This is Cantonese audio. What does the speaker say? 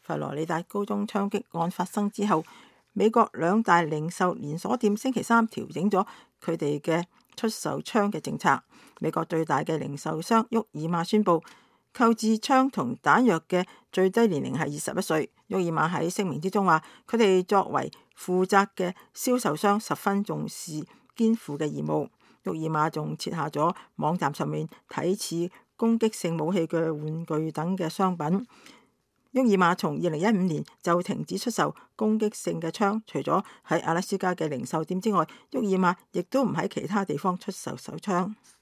佛羅里達高中槍擊案發生之後，美國兩大零售連鎖店星期三調整咗佢哋嘅出售槍嘅政策。美國最大嘅零售商沃爾瑪宣布，購置槍同彈藥嘅最低年齡係21歲。沃爾瑪喺聲明之中話，佢哋作為負責嘅銷售商，十分重視肩負嘅義務。沃爾瑪仲設下咗網站上面睇似攻擊性武器嘅玩具等嘅商品。沃爾瑪從2015年就停止出售攻擊性嘅槍，除咗喺阿拉斯加嘅零售店之外，沃爾瑪亦都唔喺其他地方出售手槍。